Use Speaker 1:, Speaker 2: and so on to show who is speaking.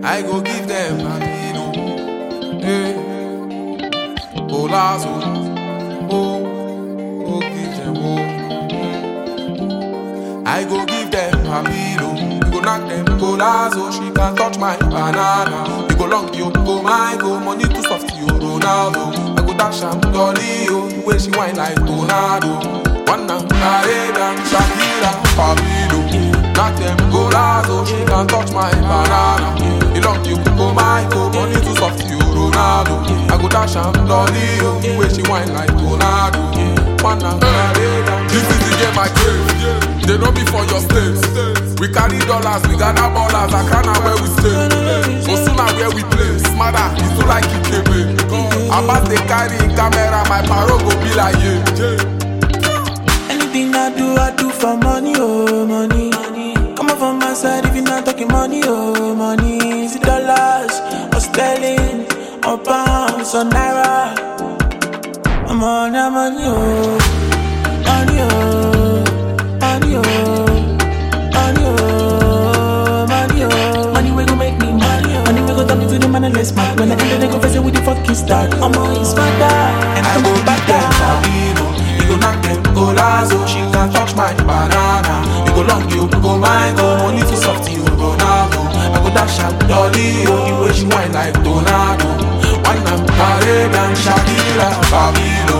Speaker 1: I go give them Babino. Hey, Olazo, oh, give them I go give them Babino. You go knock them Olazo, she can touch my banana. You go long, you go my go, money too soft, you Ronaldo. I go dash am dolly, oh, the way she whine like tornado. One night, Caribbean, Shakira, Babino. Knock them Olazo, she can touch my banana. You long, you go my go, money too soft, you Ronaldo. I go dash am dolly, oh, the way she whine like tornado. One night, Caribbean. This is the game I crave. They know me for your states. We carry dollars, we gather ballers. I can't know where we stay. So soon as where we play, smarter, it's too like Ikebe. About they carry in camera, my paro go be like
Speaker 2: Anything I do for money, oh money. Come on from my side if you're not talking money, oh money. Is it dollars, or sterling, or pounds, or naira? I'm on that money, oh money, oh. Money, oh, money, oh, money, oh. Money we gon' make me mad. Money we gon' turn me to the mannerless man. When I enter the confession with the fucking start, I'm on his father, and I go back down.
Speaker 1: You go knock them Olazo, she can touch my banana. You go long, you go my go, money too soft, you Ronaldo. I go dash am dolly, oh, the way she whine like tornado. One night, Caribbean, Shakira, Babino.